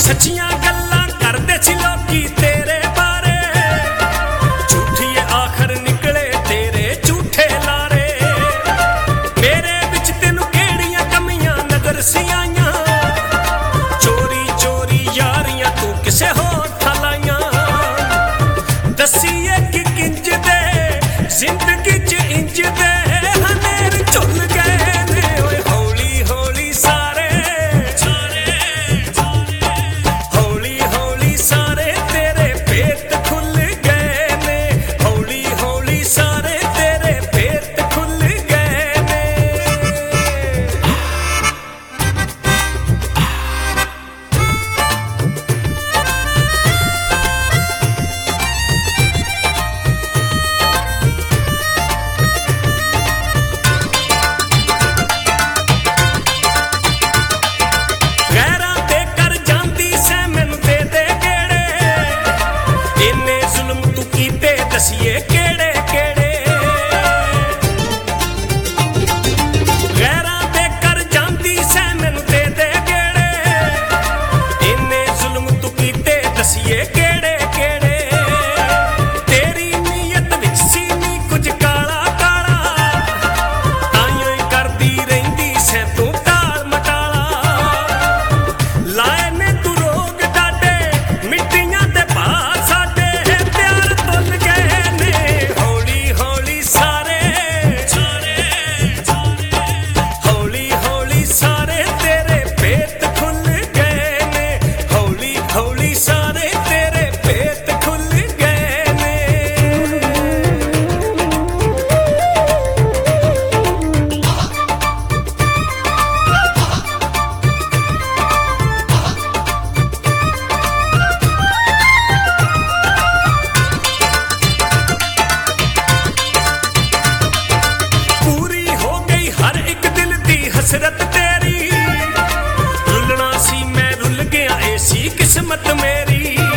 सच्चियां गल्लां करदे सी लोकी तेरे बारे, झूठिए आखर निकले तेरे झूठे लारे। मेरे विच तेनू केड़ियां कमियां नजर सी आईयां, चोरी चोरी यारियां तू किसे होर ठलाइयां। दसीए कि किंज दे जिंदगी च इंज दे हनेर झुल गए ने, ओए हौली हौली सारे हौली हौली सारे तेरे भेत खुल गए ने, हौली हौली सारे तेरे भेत खुल गए ने। गैरां ते कर जांदी सै मैनू दे दे गेड़े, इन्ने जुल्म तू कीते दसिए केड़े केड़े। गैरां ते कर जांदी सै मैनू दे दे गेड़े, इन्ने जुल्म तू कीते दसिए केड़े केड़े। तेरी नीयत विच सी नी कुछ काला काला, ताइयों ही करदी रहिंदी सै तू टाल मटाला। लाए ने तू रोग डाडे मिट्टियां दे भार साडे, प्यार तुल गए ने हौली हौली सारे हौली हौली सारे तेरे भेत खुल गए ने, हौली हौली सारे तेरे भेत खुल गए ने। पूरी हो गई हर एक दिल दी हसरत तेरी, रुलना सी मैं रुल गया ऐसी किस्मत मेरी।